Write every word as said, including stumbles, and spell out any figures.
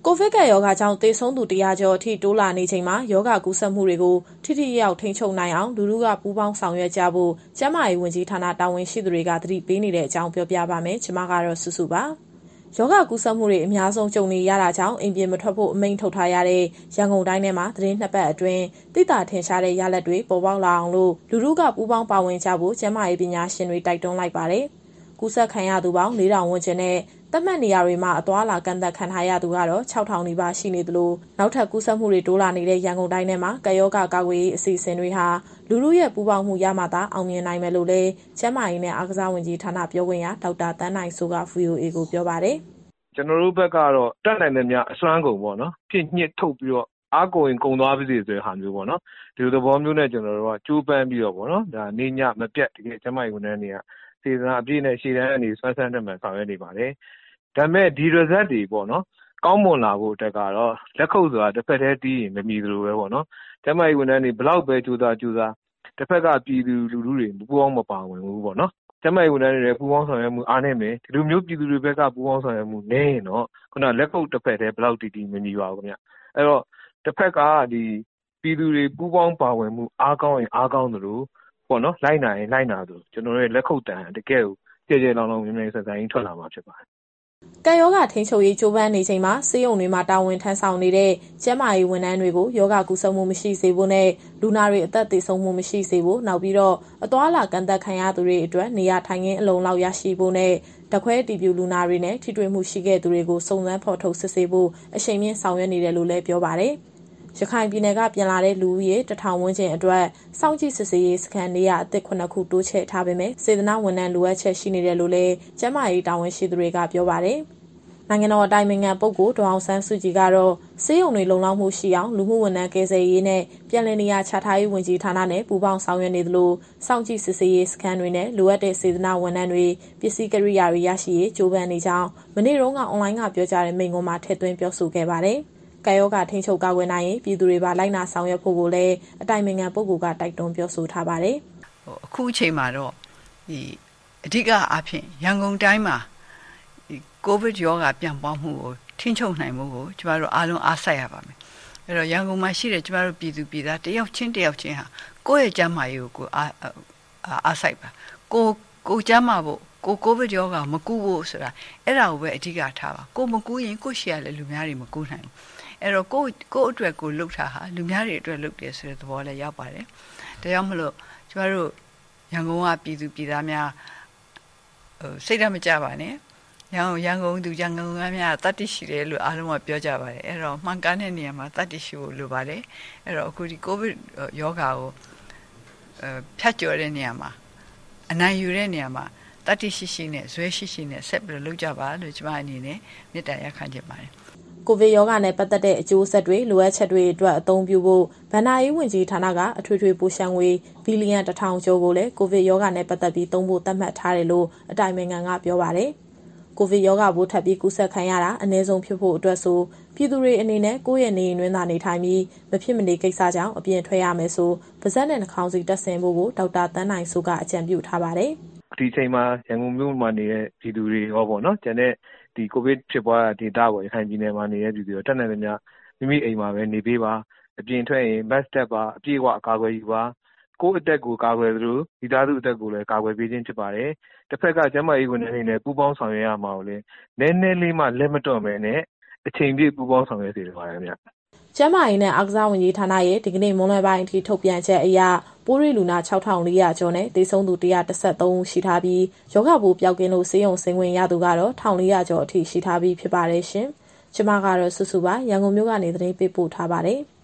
ကိုဗစ်ကပ်ရောဂါကြောင့်သေဆုံးသူတရာကျော်အထိတိုးလာနေချိန်မှာရောဂါကူးစက်မှုတွေကိုထိထိရောက်ရောက်ထိန်းချုပ်နိုင်အောင်လူထုကပူးပေါင်းဆောင်ရွက်ကြဖို့ကျန်းမာရေးဝန်ကြီးဌာနတာဝန်ရှိသူတွေကသတိပေးနေတဲ့အကြောင်းပြောပြပါမယ်။ကျွန်မကတော့စုစုပါ။ရောဂါကူးစက်မှုတွေအများဆုံးကြုံနေရတာကြောင့်အိမ်ပြင်မထွက်ဖို့အမိန့်ထုတ်ထားရတဲ့ရန်ကုန်တိုင်းထဲမှာသတင်းနှစ်ပတ်အတွင်းသိသာထင်ရှားတဲ့ရလဒ်တွေပေါ်ပေါက်လာအောင်လို့လူထုကပူးပေါင်းပါဝင်ကြဖို့ကျန်းမာရေးပညာရှင်တွေတိုက်တွန်းလိုက်ပါတယ်။ကူးစက်ခံရသူပေါင်းလေးထောင်ဝန်းကျင်နဲ့သတ်မှတ်နေရာတွေမှာအသွားလာကန့်သတ်ခံထားရသူကတော့ခြောက်ထောင်နီးပါးရှိနေသလိုနောက်ထပ်ကူးစက်မှုတွေတိုးလာနေတဲ့ရန်ကုန်တိုင်းထဲမှာကပ်ရောဂါကာကွယ်ရေးအစီအစဉ်တွေဟာလူထုရဲ့ပူးပေါင်းမှုရမှသာအောင်မြင်နိုင်မယ်လို့လည်းကျန်းမာရေးနဲ့အားကစားဝန်ကြီးဌာနပြောခွင့်ရဒေါက်တာသန်းနိုင်စိုးက ဗွီအိုအေကိုပြောပါတယ်။ကျွန်တော်တို့ဘက်ကတော့တတ်နိုင်တဲ့များအစွမ်းကုန်ပေါ့နော်။ဖြစ်ညှစ်ထုတ်ပြီးတော့အားကိုရင်ကုန်သွားပြီဆိုတဲ့ဟာမျိုးပေါ့နော်။ဒီလိုသဘောမျိုးနဲ့ကျွန်တော်တို့ကကြိုးပမ်းပြီးတော့ပေါ့နော်။ဒါနေညမပြတ်တကယ်ကျန်းမာရေးဝန်ထမ်းတွေကစေတနာအပြည့်နဲ့ရှေ့တန်းအနေဆွမ်းဆန်းတက်မှန်ဆောင်ရွက်နေပါတယ်။ဒါပေမဲ့ဒီ result တွေပေါ့နော်ကောင်းမွန်လာဖို့အတွက်ကတော့လက်ခုပ်ဆိုတာတစ်ဖက်တည်းတီးရင်မမီသလိုပဲပေါ့နော်ကျန်းမာရေးဝန်ထမ်းတွေဘလောက်ပဲကြိုးစားကြိုးစားတစ်ဖက်ကပြည်သူလူထုတွေပူးပေါင်းမပါဝင်ဘူးပေါ့နော်ကျန်းမာရေးဝန်ထမ်းတွေပူးပေါင်းဆောင်ရွက်မှုအားနည်းမယ်ဒီလိုမျိုးပြည်သူတွေဘက်ကပူးပေါင်းဆောင်ရွက်မှုနည်းရင်တော့ခုနလက်ခုပ်တစ်ဖက်တည်းဘလောက်တီးတီးမမီပါဘူးခင်ဗျအဲ့တော့တစ်ဖက်ကဒီပြည်သူတွေပူးပေါင်းပါဝင်မှုအားကောင်းရင်အားကောင်းသလိုပေါ့နော်လိုက်နိုင်ရင်လိုက်နာသလိုကျွန်တော်တို့လက်ခုပ်တန်တကယ်ကိုကြဲကြဲလောင်လောင်မြင်မြင်ဆန်ဆန်ထွက်လာမှာဖြစ်ပါတယ်ကပ်ရောဂါထိန်းချုပ်ရေးကြိုးပမ်းနေချိန်မှာဆေးရုံတွေမှာတာဝန်ထမ်းဆောင်နေတဲ့ကျန်းမာရေးဝန်ထမ်းတွေကိုရောဂါကူးစက်မှုမရှိစေဖို့နဲ့လူနာတွေအသက်သေဆုံးမှုမရှိစေဖို့နောက်ပြီးတော့အသွားလာကန့်သတ်ခံရသူတွေအတွက်နေရာထိုင်ခင်းအလုံလောက်ရရှိဖို့နဲ့တခွဲတီပြူလူနာတွေနဲ့ထိတွေ့မှုရှိခဲ့သူတွေကိုစုံစမ်းဖော်ထုတ်စစ်ဆေးဖို့အရှိန်မြင့်ဆောင်ရွက်နေတယ်လို့လည်းပြောပါတယ်။ရခိုင်ပြည်နယ်ကပြန်လာတဲ့လူဦးရေတထောင်ဝန်းကျင်အတွက်စောင့်ကြည့်စစ်ဆေးရေးစခန်းနေရာအသစ်ခုနှစ်ခုတိုးချဲ့ထားပေမဲ့စေတနာဝန်ထမ်းလိုအပ်ချက်ရှိနေတယ်လို့လည်းကျန်းမာရေးတာဝန်ရှိသူတွေကပြောပါတယ်။နိုင်ငံတော်အတိုင်ပင်ခံပုဂ္ဂိုလ်ဒေါ်အောင်ဆန်းစုကြည်ကတော့ဆေးရုံတွေလုံလောက်မှုရှိအောင်လူမှုဝန်ထမ်းကယ်ဆယ်ရေးနဲ့ပြည်내နေရာချထားရေးဝန်ကြီးဌာနနဲ့ပူးပေါင်းဆောင်ရွက်နေသလိုစောင့်ကြည့်စစ်ဆေးရေးစခန်းတွေနဲ့လိုအပ်တဲ့စေတနာဝန်ထမ်းတွေပစ္စည်းကိရိယာတွေရရှိရေးကြိုးပမ်းနေကြောင်းမနေ့တုန်းကအွန်လိုင်းကပြောကြားတဲ့မိန့်ခွန်းမှာထည့်သွင်းပြောဆိုခဲ့ပါတယ်။ကပ်ရောဂါထိန်းချုပ်ကာကွယ်နိုင်ရင်ပြည်သူတွေပါလိုက်နာဆောင်ရွက်ဖို့ကိုလည်းအတိုင်ပင်ခံပုဂ္ဂိုလ်ကတိုက်တွန်းပြောဆိုထားပါတယ်။အခုအချိန်မှာတော့ဒီအဓိကအဖြစ်ရန်ကုန်တိုင်းမှာဒီကိုဗစ်ရောဂါပြန့်ပွားမှုကိုထိန်းချုပ်နိုင်မှုကိုကျမတို့အားလုံးအားစိုက်ရပါမယ်။အဲတော့ရန်ကုန်မှာရှိတဲ့ကျမတို့ပြည်သူပြည်သားတယောက်ချင်းတယောက်ချင်းဟာကိုယ့်ရဲ့ကျန်းမာရေးကိုကိုအားအားစိုက်ပါ။ကိုကိုကျန်းမာဖို့ကိုကိုဗစ်ရောဂါမကူဖို့ဆိုတာအဲ့ဒါကိုပဲအဓိကထားပါ။ကိုမကူရင်ကိုရှိရလေလူများတွေမကူနိုင်ဘူး။အဲ့တော့ကိုကိုအတွက်ကိုလှုပ်ထားဟာလူများတွေအတွက်လှုပ်တယ်ဆိုတဲ့သဘောလည်းရောက်ပါတယ်။ဒါကြောင့်မလို့ကျမတို့ရန်ကုန်ကပြည်သူပြည်သားများဟိုစိတ်ဓာတ်မကြပါနဲ့။ရန်ကုန်ရန်ကုန်သူရန်ကုန်ကများတတ်သိရှိတယ်လို့အားလုံးကပြောကြပါတယ်။အဲ့တော့မှန်ကန်တဲ့နေရာမှာတတ်သိရှိဖို့လိုပါတယ်။အဲ့တော့အခုဒီကိုဗစ်ရောဂါကိုအဲဖြတ်ကျော်တဲ့နေရာမှာအနိုင်ယူတဲ့နေရာမှာတတ်သိရှိရှိနဲ့ဇွဲရှိရှိနဲ့ဆက်ပြီးလုပ်ကြပါလို့ကျမအနေနဲ့မေတ္တာရပ်ခံချင်ပါတယ်။ကိုဗစ်ရောဂါနဲ့ပတ်သက်တဲ့အကျိုးဆက်တွေလိုအပ်ချက်တွေအတွက်အသုံးပြုဖို့ဗဏ္ဍာရေးဝန်ကြီးဌာနကအထွေထွေပို့ရှမ်းငွေဘီလီယံတစ်ထောင်ကျော်ကိုလည်းကိုဗစ်ရောဂါနဲ့ပတ်သက်ပြီးသုံးဖို့သတ်မှတ်ထားတယ်လို့အတိုင်ပင်ခံကပြောပါတယ်။ကိုဗစ်ရောဂါပိုးထပ်ပြီးကူးစက်ခံရတာအနည်းဆုံးဖြစ်ဖို့အတွက်ဆိုပြည်သူတွေအနေနဲ့ကိုယ့်ရဲ့နေအိမ်တွင်းသာနေထိုင်ပြီးမဖြစ်မနေကိစ္စကြောင့်အပြင်ထွက်ရမယ်ဆိုပါးစပ်နဲ့နှာခေါင်းစည်းတပ်ဆင်ဖို့ကိုဒေါက်တာသန်းနိုင်စိုးကအကြံပြုထားပါတယ်။ဒီချိန်မှာရန်ကုန်မြို့မှာနေတဲ့ပြည်သူတွေရောပေါ့နော်ကျန်တဲ့ဒီကိုဗစ်ဖြစ်ပွားတဲ့ဒေသပေါ်ရခိုင်ပြည်နယ်မှာနေတဲ့ပြည်သူတွေတက်နိုင်သမျှမိမိအိမ်မှာပဲနေပေးပါအပြင်ထွက်ရင် mask တပ်ပါအပြည့်အဝအကာအကွယ်ယူပါကိုယ့်အသက်ကိုကာကွယ်သလိုဒီသားစုအသက်ကိုလည်းကာကွယ်ပေးခြင်းဖြစ်ပါတယ်တစ်ဖက်ကကျန်းမာရေးဝန်ထမ်းတွေနဲ့ပူးပေါင်းဆောင်ရွက်ရမှာကိုလည်းနည်းနည်းလေးမှလက်မတော့မယ်နဲ့အချိန်ပြည့်ပူးပေါင်းဆောင်ရွက်စေလိုပါတယ်ဗျကျန်းမာရေးနဲ့အားကစားဝန်ကြီးဌာနရဲ့ဒီကနေ့မွန်းလွဲပိုင်းအထိထုတ်ပြန်ချက်အရပိုးရိလူနာခြောက်ထောင်လေးရာကျော်နဲ့သေဆုံးသူတစ်ရာတစ်ဆယ်သုံးဦးရှိထားပြီးရောဂါပိုးပျောက်ကင်းလို့ဆေးရုံဆင်းခွင့်ရသူကတော့တစ်ထောင်လေးရာကျော်အထိရှိထားပြီးဖြစ်ပါတယ်ရှင်။ကျွန်မကတော့စုစုပါရန်ကုန်မြို့ကနေသတင်းပေးပို့ထားပါတယ်။